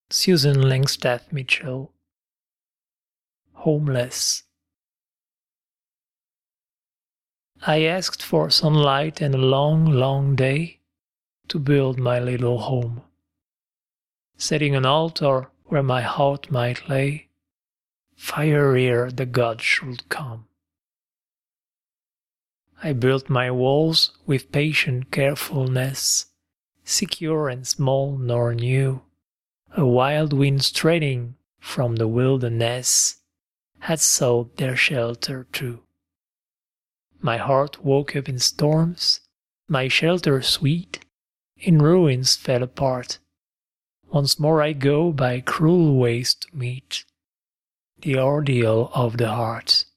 Susan Langstaff Mitchell. Homeless. I asked for sunlight and a long, long day to build my little home, setting an altar where my heart might lay, fire ere the God should come. I built my walls with patient carefulness, secure and small nor new. A wild wind straying from the wilderness had sought their shelter too. My heart woke up in storms, my shelter sweet, in ruins fell apart. Once more I go by cruel ways to meet the ordeal of the heart.